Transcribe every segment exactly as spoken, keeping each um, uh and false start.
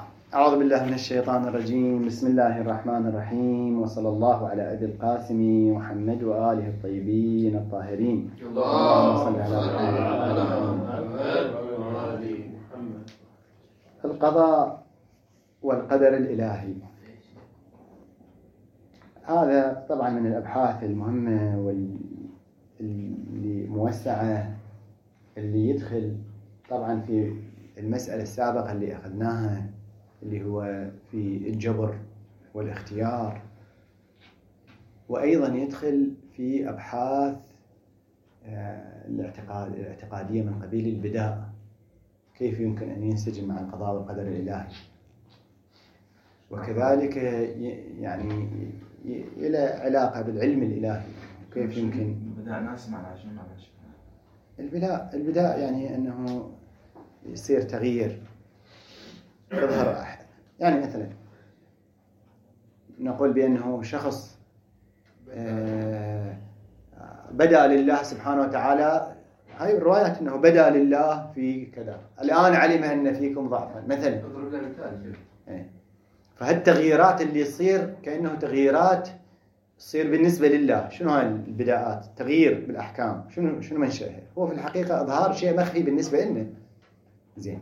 أعوذ بالله من الشيطان الرجيم. بسم الله الرحمن الرحيم، وصلى الله على أبي القاسم محمد وآله الطيبين الطاهرين. اللهم صل على محمد. القضاء والقدر الإلهي، هذا طبعا من الأبحاث المهمة واللي موسعة، اللي يدخل طبعا في المسألة السابقة اللي أخذناها اللي هو في الجبر والاختيار، وأيضا يدخل في أبحاث الاعتقاد الاعتقادية من قبيل البداء، كيف يمكن أن ينسجم مع القضاء والقدر الإلهي، وكذلك يعني إلى علاقة بالعلم الإلهي، كيف يمكن بدأ ناس معنا شنو معنا البداء البداء يعني أنه يصير تغيير، يظهر يعني مثلا نقول بأنه شخص بدأ لله سبحانه وتعالى، هاي الروايات أنه بدأ لله في كذا، الآن علم أن فيكم ضعفا مثلا، اضرب لنا مثال. فهالتغييرات اللي يصير كأنه تغييرات تصير بالنسبة لله. شنو هاي البداءات؟ تغيير بالأحكام، شنو شنو منشأها؟ هو في الحقيقة إظهار شيء مخفي بالنسبة لنا. زين.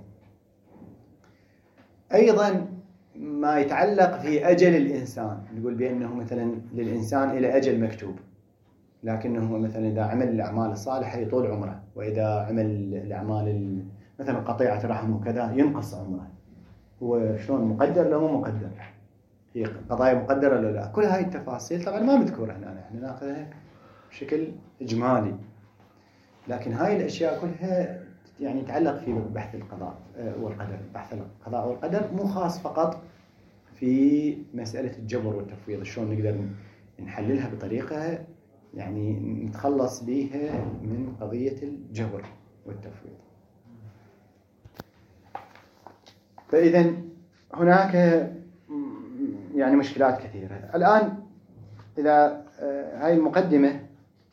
أيضا ما يتعلق في أجل الإنسان، نقول بأنه مثلا للإنسان إلى أجل مكتوب، لكنه مثلا إذا عمل الأعمال الصالحة يطول عمره، وإذا عمل الأعمال مثلا قطيعة رحم وكذا ينقص عمره. هو شلون مقدر لو مو مقدر؟ هي قضايا مقدرة ولا لا؟ كل هاي التفاصيل طبعا ما مذكورة هنا، احنا ناخذها بشكل إجمالي، لكن هاي الأشياء كلها يعني تتعلق في بحث القضاء والقدر. بحث القضاء والقدر مو خاص فقط في مسألة الجبر والتفويض، شلون نقدر نحللها بطريقة يعني نتخلص بها من قضية الجبر والتفويض. فإذا هناك يعني مشكلات كثيرة. الآن إذا هاي المقدمة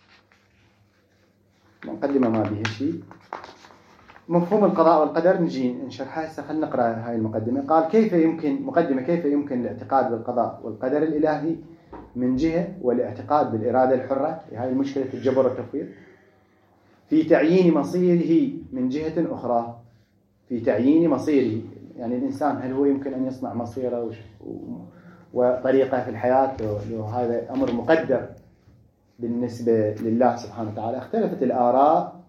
مقدمة ما بيها شيء، مفهوم القضاء والقدر نجي نشرحها. هسه خلينا نقرأ هاي المقدمة. قال كيف يمكن مقدمة كيف يمكن الاعتقاد بالقضاء والقدر الإلهي من جهة، والاعتقاد بالإرادة الحرة، هاي مشكلة الجبر والتفويض، في تعيين مصيره من جهة أخرى. في تعيين مصيره، يعني الإنسان هل هو يمكن أن يصنع مصيره وطريقة في الحياة، لو هذا أمر مقدر بالنسبة لله سبحانه وتعالى. اختلفت الآراء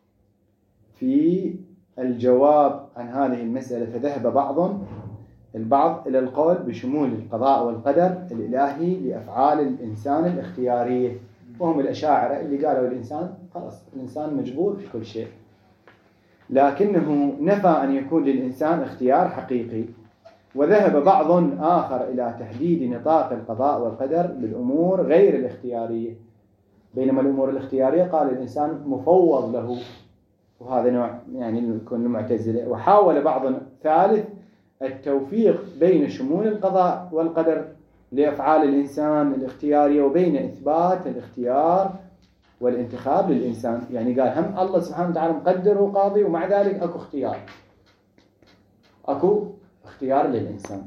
في الجواب عن هذه المسألة، فذهب بعض البعض إلى القول بشمول القضاء والقدر الإلهي لأفعال الإنسان الاختيارية، وهم الأشاعرة اللي قالوا الإنسان خلاص الإنسان مجبور في كل شيء، لكنه نفى أن يكون للإنسان اختيار حقيقي. وذهب بعض آخر إلى تحديد نطاق القضاء والقدر بالأمور غير الاختيارية، بينما الأمور الاختيارية قال الإنسان مفوض له، وهذا نوع يعني يكون المعتزلة. وحاول بعض ثالث التوفيق بين شمول القضاء والقدر لأفعال الإنسان الاختيارية وبين إثبات الاختيار والانتخاب للإنسان. يعني قال هم الله سبحانه وتعالى مقدر وقاضي، ومع ذلك أكو اختيار، أكو اختيار للإنسان.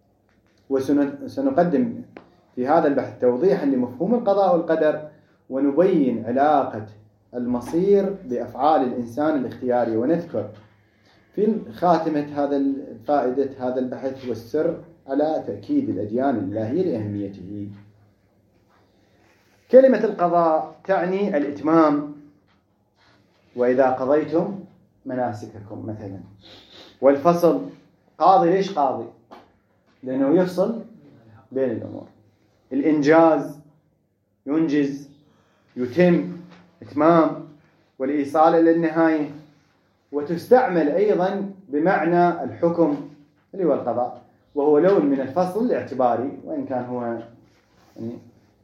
وسنقدم في هذا البحث توضيحا لمفهوم القضاء والقدر، ونبين علاقة المصير بأفعال الإنسان الاختياري، ونذكر في خاتمة هذا فائدة هذا البحث والسر على تأكيد الأديان الإلهية لأهميته. كلمة القضاء تعني الإتمام، وإذا قضيتم مناسككم مثلا. والفصل، قاضي ليش قاضي؟ لأنه يفصل بين الأمور. الإنجاز ينجز، يتم، إتمام، والإيصال إلى النهاية. وتستعمل أيضا بمعنى الحكم اللي هو القضاء، وهو لون من الفصل الاعتباري، وإن كان هو يعني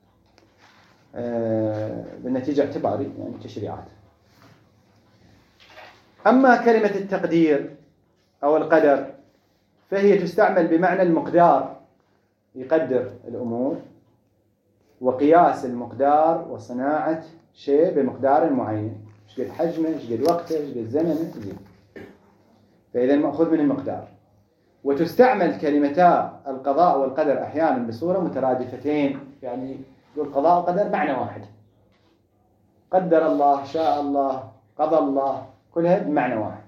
آه بالنتيجة اعتباري يعني تشريعات. أما كلمة التقدير أو القدر فهي تستعمل بمعنى المقدار، يقدر الأمور، وقياس المقدار وصناعة شيء بمقدار معين، ايش قد حجمه، ايش قد وقته، ايش قد زمنه. فإذا مأخوذ من المقدار. وتستعمل كلمتا القضاء والقدر أحيانا بصورة مترادفتين، يعني يقول قضاء وقدر معنى واحد، قدر الله، شاء الله، قضى الله، كلها بمعنى واحد.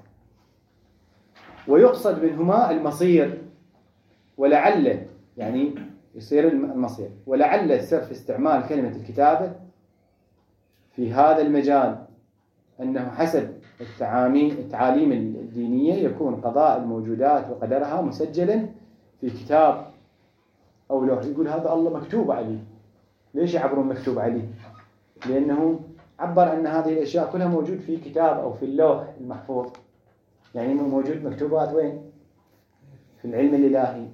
ويقصد منهما المصير، ولعل يعني يصير المصير، ولعل السر في استعمال كلمة الكتابة في هذا المجال أنه حسب التعاليم الدينية يكون قضاء الموجودات وقدرها مسجلا في كتاب أو لوح. يقول هذا الله مكتوب عليه. ليش يعبرون مكتوب عليه؟ لأنه عبر أن هذه الأشياء كلها موجود في كتاب أو في اللوح المحفوظ. يعني موجود مكتوبات وين؟ في العلم الإلهي.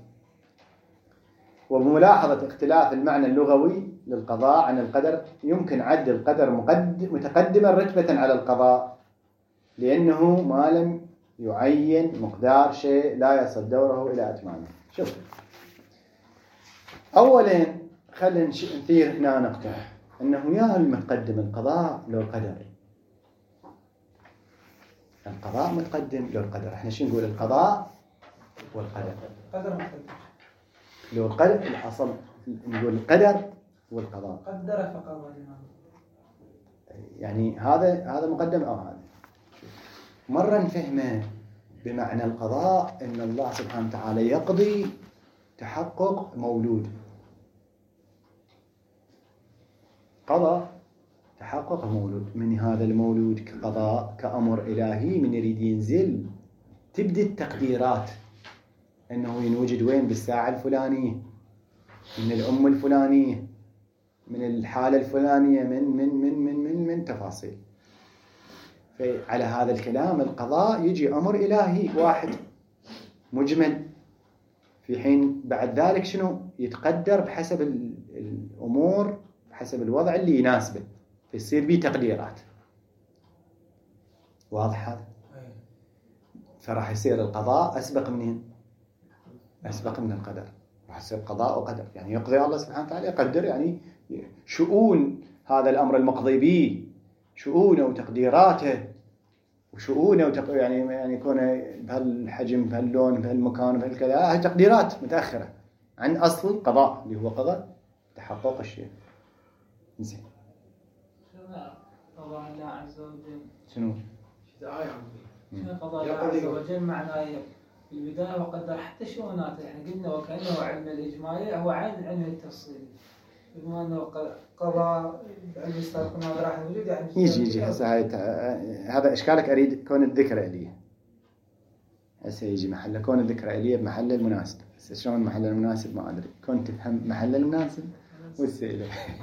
وبملاحظة اختلاف المعنى اللغوي للقضاء عن القدر يمكن عد القدر متقدما رتبة على القضاء، لأنه ما لم يعين مقدار شيء لا يصل دوره إلى أتمامه. شوف، أولا خلينا نثير هنا نقطة أنه يا المتقدم القضاء لو القدر. القضاء متقدم لو القدر. احنا شو نقول؟ القضاء والقدر. قدر متقدم. لو القدر الأصل نقول القدر والقضاء. قدر فقضى. يعني هذا هذا مقدم أو هذا. مرة نفهمه بمعنى القضاء أن الله سبحانه وتعالى يقضي تحقق مولود. قضى تحقق مولود، من هذا المولود كقضاء كأمر إلهي من يريد ينزل تبدأ التقديرات أنه ينوجد وين بالساعة الفلانية، من الأم الفلانية، من الحالة الفلانية، من من من من من, من تفاصيل. فعلى هذا الكلام القضاء يجي أمر إلهي واحد مجمل، في حين بعد ذلك شنو يتقدر بحسب الأمور بحسب الوضع اللي يناسبه، فيصير به تقديرات. واضح هذا؟ فراح يصير القضاء أسبق منين؟ أسبق من القدر. راح يصير قضاء وقدر، يعني يقضي الله سبحانه وتعالى يقدر، يعني شؤون هذا الأمر المقضي به، شؤونه وتقديراته وشؤونه وتق... يعني يعني يكون بهالحجم بهاللون بهالمكان بهالكذا، هاي تقديرات متأخرة عن أصل القضاء اللي هو قضاء تحقق الشيء. زين. قضاء الله عز وجل شنو؟ شنو قضاء الله عز وجل معناه في البداية وقدر حتى شؤوناته، يعني قلنا وكأنه علم الإجمالي هو عين علم التفصيلي، بما أنه قضاء علم السابقنا راح نوجد يعني يجي يجي هسه هاي هذا إشكالك. أريد كون الذكر إليه هسه يجي محله كون الذكر إليه بمحل المناسب. هسه شلون محل المناسب ما أدري، كون تفهم محل المناسب والسئلة.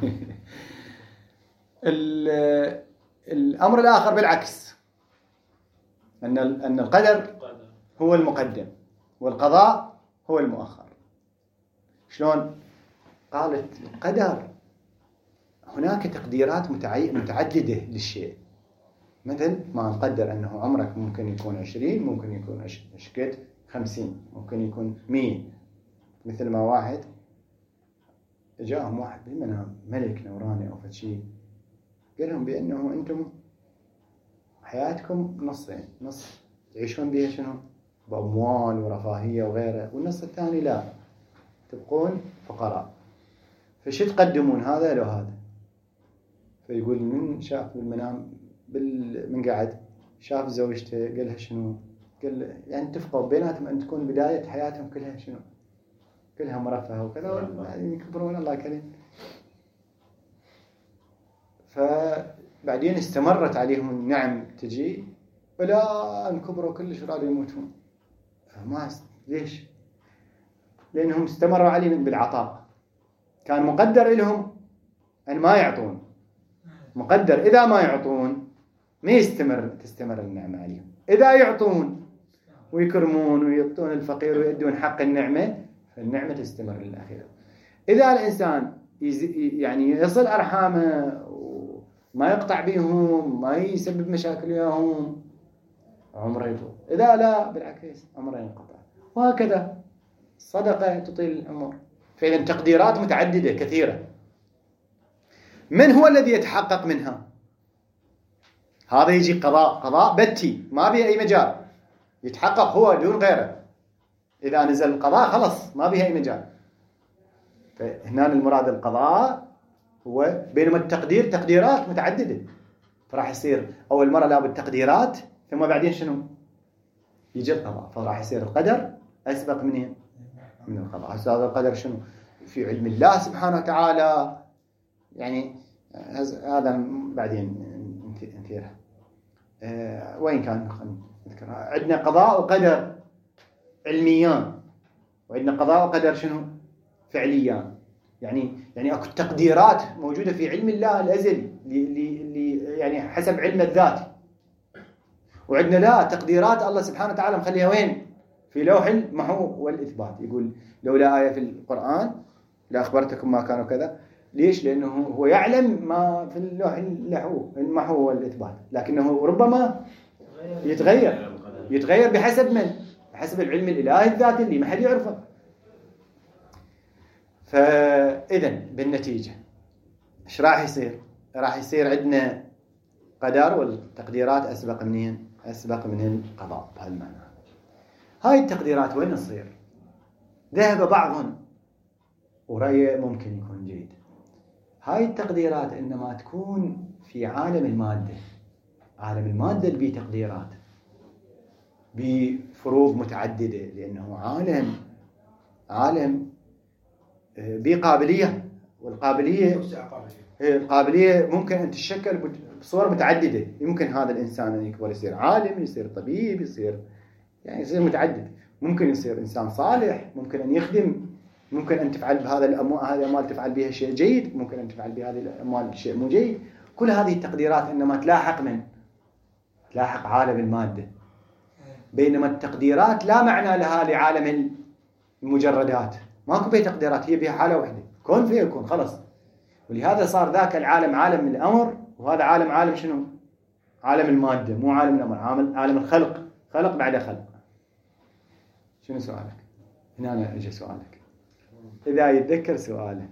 الأمر الآخر بالعكس، أن أن القدر هو المقدم والقضاء هو المؤخر. شلون؟ قالت القدر هناك تقديرات متعددة للشيء، مثل ما نقدر أنه عمرك ممكن يكون عشرين، ممكن يكون أشكت خمسين، ممكن يكون مية. مثل ما واحد جاءهم واحد بالمنام ملك نوراني أو فشي، قال لهم بأنه أنتم حياتكم نصين، نص تعيشون بها شنو؟ بأموال ورفاهية وغيره، والنص الثاني لا، تبقون فقراء. فش تقدمون هذا لو هذا؟ فيقول من شاف بالمنام بال... من قاعد شاف زوجته قال لها شنو؟ قال يعني اتفقوا بيناتهم أن تكون بداية حياتهم كلها شنو؟ كلها مرفهة وكذا، وبعدين يكبرون الله كريم. فبعدين استمرت عليهم النعم تجي ولا أن كبروا كلش ورادوا يموتون. فما ليش؟ لأنهم استمروا عليهم بالعطاء. كان مقدر لهم أن ما يعطون، مقدر إذا ما يعطون ما يستمر تستمر النعمة عليهم. إذا يعطون ويكرمون ويعطون الفقير ويدون حق النعمة فالنعمة تستمر للأخير. إذا الإنسان يعني يصل أرحامه وما يقطع بهم، ما يسبب مشاكل وياهم، عمره يطول. إذا لا بالعكس عمره ينقطع. وهكذا الصدقة تطيل العمر. فإذا تقديرات متعددة كثيرة. من هو الذي يتحقق منها؟ هذا يجي قضاء قضاء بتي ما به أي مجال، يتحقق هو دون غيره. إذا نزل القضاء خلص ما بها أي مجال. فهنا المراد القضاء هو، بينما التقدير تقديرات متعددة، فراح يصير أول مرة لابد تقديرات ثم بعدين شنو؟ يجي القضاء، فراح يصير القدر أسبق منين؟ من القضاء. هذا القدر شنو؟ في علم الله سبحانه وتعالى، يعني هذا بعدين نثيرها. أه وين كان نذكرها؟ عندنا قضاء وقدر علميان، وعندنا قضاء وقدر شنو؟ فعليان. يعني يعني اكو تقديرات موجوده في علم الله الازلي اللي اللي يعني حسب علم الذات، وعندنا لا تقديرات الله سبحانه وتعالى مخليها وين؟ في لوح المحو والإثبات. يقول لولا آية في القرآن لأخبرتكم ما كانوا كذا. ليش؟ لأنه هو يعلم ما في اللوح المحو والإثبات، لكنه ربما يتغير يتغير بحسب من؟ بحسب العلم الإلهي الذاتي اللي ما حد يعرفه. فإذا بالنتيجة إيش راح يصير؟ راح يصير عندنا قدر والتقديرات أسبق منين؟ أسبق من القضاء. بهالمعنى هاي التقديرات وين تصير؟ ذهب بعضهم ورأيه ممكن يكون جيد. هاي التقديرات إنما تكون في عالم المادة. عالم المادة اللي بيه تقديرات بفروض متعددة، لأنه عالم عالم بيه قابلية، والقابلية القابلية ممكن أن تتشكل بصور متعددة. يمكن هذا الإنسان أن يكبر يصير عالم، يصير طبيب، يصير يعني يصير متعدد. ممكن يصير إنسان صالح، ممكن أن يخدم، ممكن أن تفعل بهذا الأموال هذه الأموال تفعل بها شيء جيد، ممكن أن تفعل بهذه الأموال شيء مو جيد. كل هذه التقديرات إنما تلاحق من؟ تلاحق عالم المادة. بينما التقديرات لا معنى لها لعالم المجردات، ماكو بها تقديرات، هي بها حالة واحدة، كون فيه يكون خلص. ولهذا صار ذاك العالم عالم الأمر، وهذا عالم عالم شنو؟ عالم المادة، مو عالم الأمر، عالم عالم الخلق، خلق بعد خلق. شنو سؤالك؟ هنا أنا أجي سؤالك إذا يتذكر سؤاله.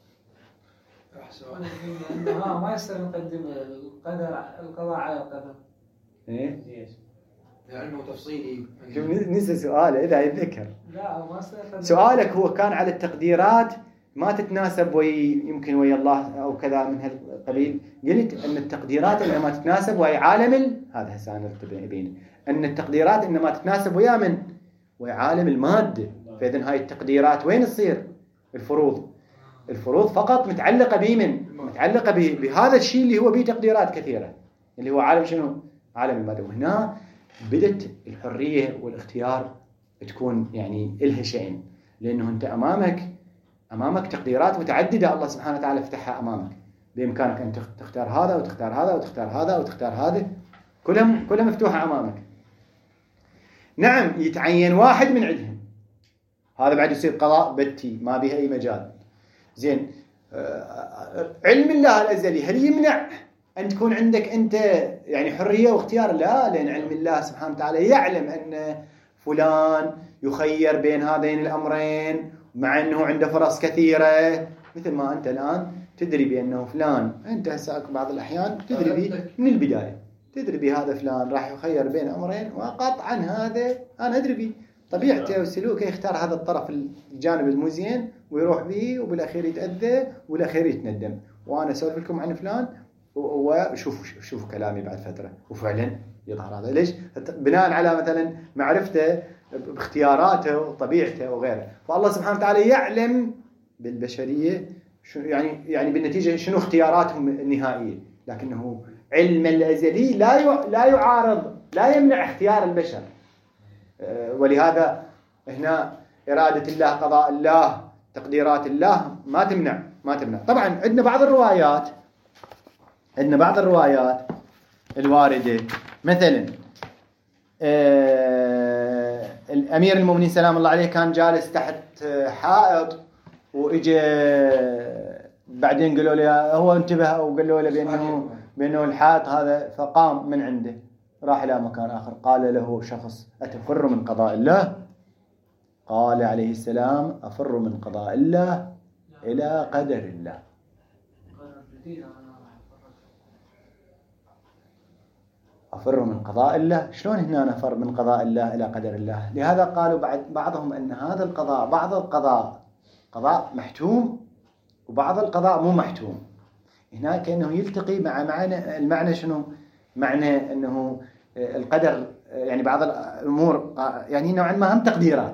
ما ما يصير نقدم القدر القضاء على القدر. إيه؟ لأنه تفصيلي. شوف نسى سؤاله إذا يتذكر. لا ما يصير. سؤالك هو كان على التقديرات ما تتناسب وي يمكن ويا الله أو كذا من هالقبيل. قلت أن التقديرات إنما تتناسب ويا عالم هذا هسه أنا بيني أن التقديرات إنما تتناسب ويا من؟ ويا عالم المادة. فإذن هاي التقديرات وين تصير؟ الفروض. الفروض فقط متعلقة بمن؟ متعلقة بهذا الشيء اللي هو به تقديرات كثيرة، اللي هو عالم شنو؟ عالم المادة. وهنا بدت الحرية والاختيار تكون يعني إلها شيئين، لأنه أنت أمامك أمامك تقديرات متعددة الله سبحانه وتعالى فتحها أمامك، بإمكانك أن تختار هذا وتختار هذا وتختار هذا وتختار هذا، كلها كلها مفتوحة أمامك. نعم يتعين واحد من عندهم، هذا بعد يصير قضاء بتي ما به أي مجال. زين علم الله الأزلي هل يمنع أن تكون عندك أنت يعني حرية واختيار؟ لا، لأن علم الله سبحانه وتعالى يعلم أن فلان يخير بين هذين الأمرين مع أنه عنده فرص كثيرة. مثل ما أنت الآن تدري بأنه فلان، أنت هسه بعض الأحيان تدري به من البداية، تدري بهذا فلان راح يخير بين أمرين وقطعا هذا أنا أدري به طبيعته وسلوكه يختار هذا الطرف الجانب المزين ويروح به وبالأخير يتأذى وبالأخير يتندم. وأنا أسولف لكم عن فلان وشوفوا شوفوا كلامي بعد فترة وفعلا يظهر هذا. ليش؟ بناء على مثلا معرفته باختياراته وطبيعته وغيره. فالله سبحانه وتعالى يعلم بالبشرية يعني يعني بالنتيجة شنو اختياراتهم النهائية، لكنه علم الأزلي لا لا يعارض لا يمنع اختيار البشر. ولهذا هنا إرادة الله قضاء الله تقديرات الله ما تمنع ما تمنع. طبعا عندنا بعض الروايات عندنا بعض الروايات الواردة، مثلا آه الأمير المؤمنين سلام الله عليه كان جالس تحت حائط وإجا بعدين قالوا له هو انتبه وقالوا له بأنه بأنه الحائط هذا، فقام من عنده راح إلى مكان آخر. قال له شخص أتفر من قضاء الله؟ قال عليه السلام أفر من قضاء الله إلى قدر الله. أفر من قضاء الله. شلون هنا نفر من قضاء الله إلى قدر الله؟ لهذا قالوا بعد بعضهم أن هذا القضاء، بعض القضاء قضاء محتوم وبعض القضاء مو محتوم. هنا كأنه يلتقي مع معنى المعنى شنو؟ معنى أنه القدر يعني بعض الأمور يعني نوعا ما هم تقديرات.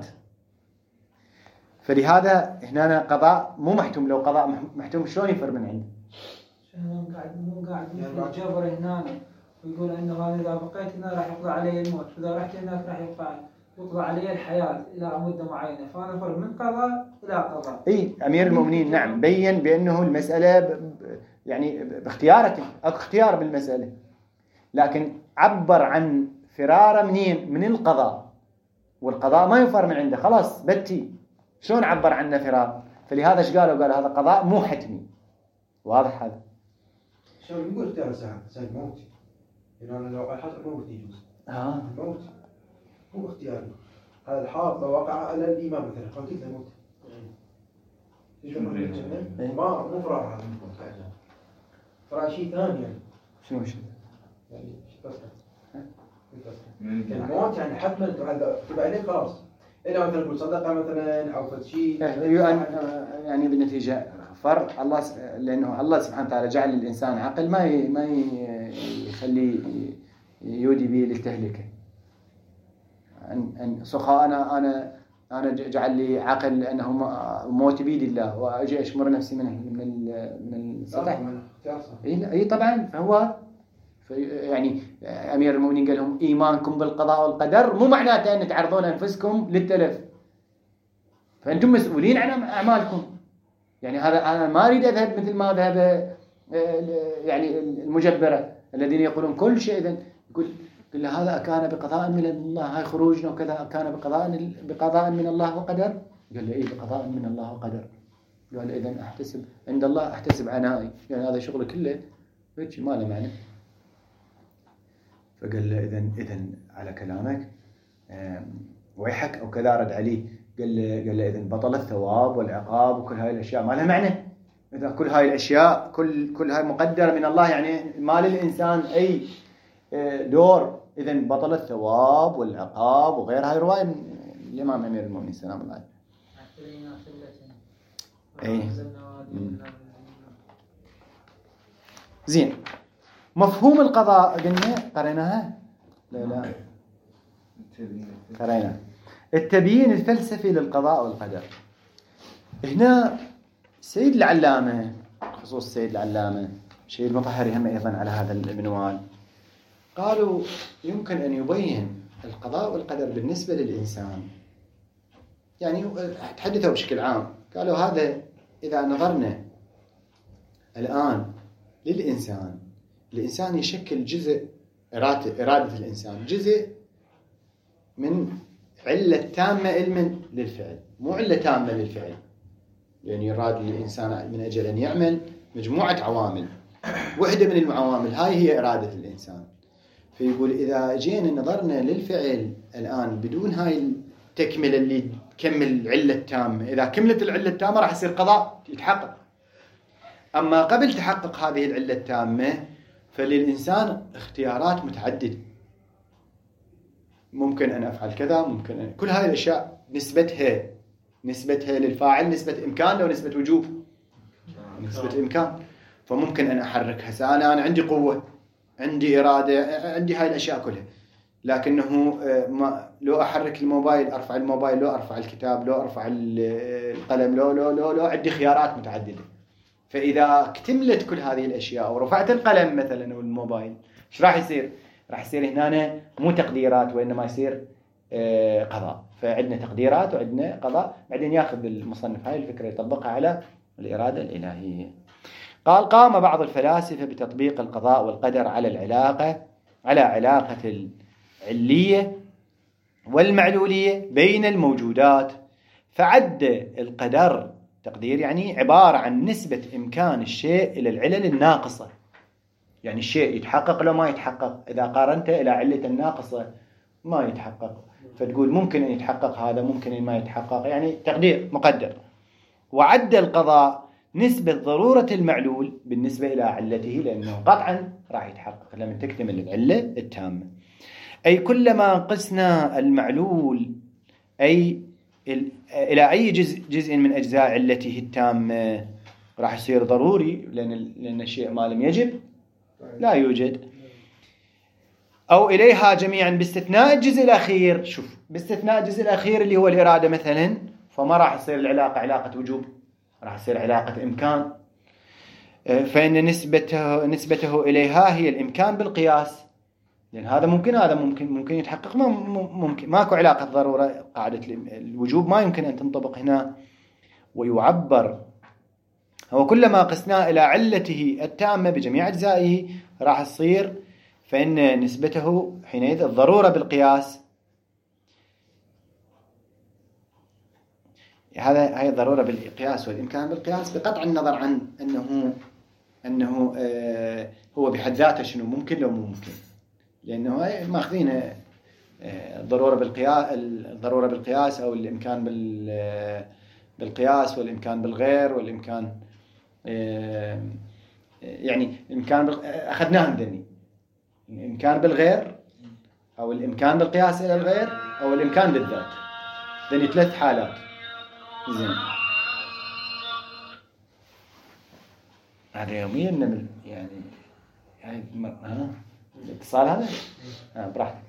فلهذا هنا قضاء مو محتوم. لو قضاء محتوم شلون يفر من عنده؟ مو قاعد مو قاعد مثل جبر هنا ويقول انه انا اذا بقيت هنا راح يقضى علي الموت، واذا رحت هناك راح يقضى يقضى علي الحياه الى مده معينه، فانا فر من قضاء الى قضاء. اي امير المؤمنين نعم بين بانه المساله ب... يعني باختيارك، اكو اختيار بالمساله، لكن عبر عن فراره منين؟ من القضاء، والقضاء ما يفر من عنده خلاص بتي. شلون عبر عنه فرار؟ فلهذا ايش قالوا؟ قال هذا قضاء مو حتمي. واضح هذا؟ شلون يقول اختيار ساعه ساعه موت؟ يعني انا لو حاط موت يجوز. اه الموت مو اختياري. هذا الحاط لو وقع على الامام مثلا قلت له موت. ما مو فرار هذا. فرار شيء ثاني يعني. شنو شيء؟ يعني شو تصير؟ الموت يعني حتما تبع عليه خلاص. إلا مثلا تقول صدقة مثلا أو فد شيء. يعني بالنتيجة فر الله س... لأنه الله سبحانه وتعالى جعل الإنسان عقل ما ي... ما يخلي يودي به للتهلكة. أن أن سخاء أنا أنا أنا جعل لي عقل لأنه موت بيد الله وأجي أشمر نفسي من من من السطح. أي طبعا. فهو يعني أمير المؤمنين قال لهم إيمانكم بالقضاء والقدر مو معناته أن تعرضون أنفسكم للتلف، فأنتم مسؤولين عن أعمالكم. يعني هذا أنا ما أريد أذهب مثل ما ذهب يعني المجبرة الذين يقولون كل شيء. إذن يقول قل هذا كان بقضاء من الله، هاي خروجنا وكذا كان بقضاء بقضاء من الله وقدر. قال له إيه بقضاء من الله وقدر. قال إذن أحتسب عند الله أحتسب عنائي، يعني هذا شغل كله هيك ما له معنى. فقال له إذن إذن على كلامك ويحك أو كذا رد عليه. قال له قال له إذن بطل الثواب والعقاب وكل هاي الأشياء ما لها معنى. إذا كل هاي الأشياء كل كل هاي مقدرة من الله، يعني ما للإنسان أي دور. إذن بطل الثواب والعقاب وغير. هاي رواية من الإمام أمير المؤمنين سلام الله عليه. أي زين. مفهوم القضاء قلنا قريناها؟ لا لا قرينا التبيين الفلسفي للقضاء والقدر. هنا سيد العلامة، خصوص سيد العلامة شيء المطهري هم أيضا على هذا المنوال، قالوا يمكن أن يبين القضاء والقدر بالنسبة للإنسان. يعني تحدثوا بشكل عام، قالوا هذا إذا نظرنا الآن للإنسان، الإنسان يشكل جزء إرادة, إرادة الإنسان جزء من علة تامة علما للفعل، مو علة تامة للفعل. يعني يراد الإنسان من أجل أن يعمل مجموعة عوامل، واحدة من العوامل هاي هي إرادة الإنسان. فيقول إذا جينا نظرنا للفعل الآن بدون هاي التكملة اللي تكمل العلة التامة، إذا كملت العلة التامة راح يصير قضاء يتحقق. أما قبل تحقق هذه العلة التامة فللإنسان اختيارات متعددة، ممكن أن أفعل كذا، ممكن أن... كل هذه الأشياء نسبتها نسبتها للفاعل نسبة إمكان لو نسبة وجوب، نسبة إمكان. فممكن أن أحركها. أنا أنا عندي قوة، عندي إرادة، عندي هاي الأشياء كلها، لكنه ما لو أحرك الموبايل أرفع الموبايل، لو أرفع الكتاب، لو أرفع القلم، لو لو لو لو عندي خيارات متعددة. فإذا اكتملت كل هذه الأشياء ورفعت القلم مثلا والموبايل، إيش راح يصير؟ راح يصير هنا مو تقديرات وإنما يصير قضاء. فعندنا تقديرات وعندنا قضاء. بعدين ياخذ المصنف هاي الفكرة يطبقها على الإرادة الإلهية. قال قام بعض الفلاسفة بتطبيق القضاء والقدر على العلاقة على علاقة العلية والمعلولية بين الموجودات، فعد القدر تقدير يعني عبارة عن نسبة إمكان الشيء إلى العلل الناقصة. يعني الشيء يتحقق لو ما يتحقق، إذا قارنته إلى علة الناقصة ما يتحقق، فتقول ممكن أن يتحقق هذا، ممكن أن ما يتحقق، يعني تقدير مقدر. وعد القضاء نسبة ضرورة المعلول بالنسبة إلى علته، لأنه قطعا راح يتحقق لما تكتمل العلة التامة. أي كلما قسنا المعلول أي إلى أي جزء جزء من أجزاء علته التامة راح يصير ضروري، لأن لأن الشيء ما لم يجب لا يوجد. أو إليها جميعا باستثناء الجزء الأخير. شوف، باستثناء الجزء الأخير اللي هو الإرادة مثلا، فما راح تصير العلاقة علاقة وجوب، راح تصير علاقة إمكان. فإن نسبته نسبته إليها هي الإمكان بالقياس، لأن هذا ممكن هذا ممكن ممكن يتحقق، ما ممكن ماكو علاقة ضرورة. قاعدة الوجوب ما يمكن أن تنطبق هنا. ويعبر هو كلما قسناه إلى علته التامة بجميع أجزائه راح تصير، فإن نسبته حينئذ الضرورة بالقياس. هذا هي الضرورة بالقياس والإمكان بالقياس، بقطع النظر عن أنه أنه آه هو بحد ذاته شنو ممكن لو ممكن، لأنه ماخذين الضرورة بالقياس الضرورة بالقياس أو الإمكان بالقياس والإمكان بالغير والإمكان يعني الإمكان أخذناهم ذني الإمكان بالغير أو الإمكان بالقياس إلى الغير أو الإمكان بالذات، ذني ثلاث حالات. زين، هذا يوميا نمل يعني يعني ها الاتصال هذا ها براحتك.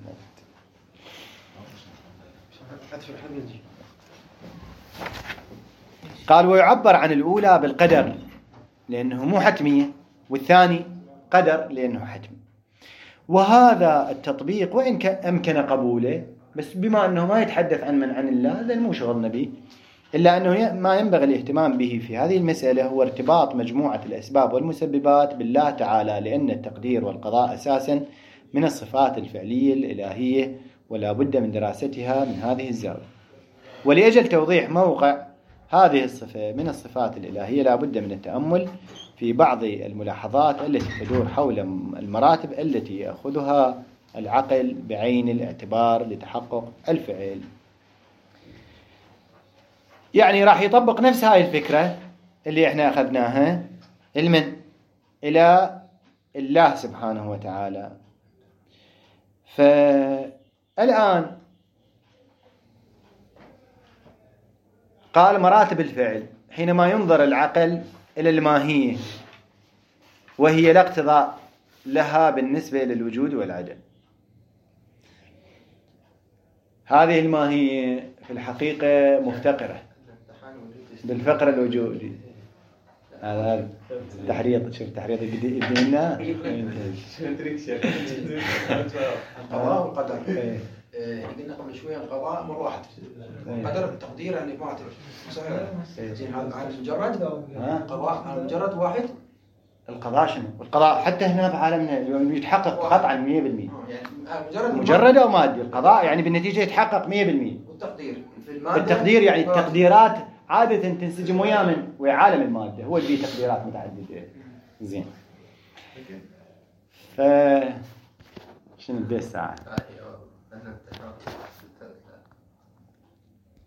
قال ويعبر عن الأولى بالقدر لأنه مو حتمية، والثاني قدر لأنه حتمي. وهذا التطبيق وإن أمكن قبوله، بس بما أنه ما يتحدث عن من عن الله هذا مو شغلنا به، إلا أنه ما ينبغي الاهتمام به في هذه المسألة هو ارتباط مجموعة الأسباب والمسببات بالله تعالى، لأن التقدير والقضاء أساسا من الصفات الفعلية الإلهية ولا بد من دراستها من هذه الزاوية. ولأجل توضيح موقع هذه الصفة من الصفات الإلهية لا بد من التأمل في بعض الملاحظات التي تدور حول المراتب التي يأخذها العقل بعين الاعتبار لتحقق الفعل. يعني راح يطبق نفس هاي الفكرة اللي احنا أخذناها المن إلى الله سبحانه وتعالى. فالآن قال مراتب الفعل، حينما ينظر العقل إلى الماهية وهي لا اقتضاء لها بالنسبة للوجود والعدم. هذه الماهية في الحقيقة مفتقرة بالفقر الوجودي. هذا تحريض، شوف تحريض يدينا القضاء والقدر. قلنا قبل شوية القضاء أمر واحد، القدر التقدير يعني ما صحيح. زين هذا على مجرد قضاء على مجرد واحد. القضاء شنو؟ القضاء حتى هنا في عالمنا يتحقق قطعا مية بالمية. يعني مجرد مجرد أو مادي. القضاء يعني بالنتيجة يتحقق مية بالمية. والتقدير في المادة. التقدير يعني التقديرات عادة تنسجم ويا من ويا عالم المادة، هو اللي فيه تقديرات متعددة. زين. ف شنو بدي الساعة؟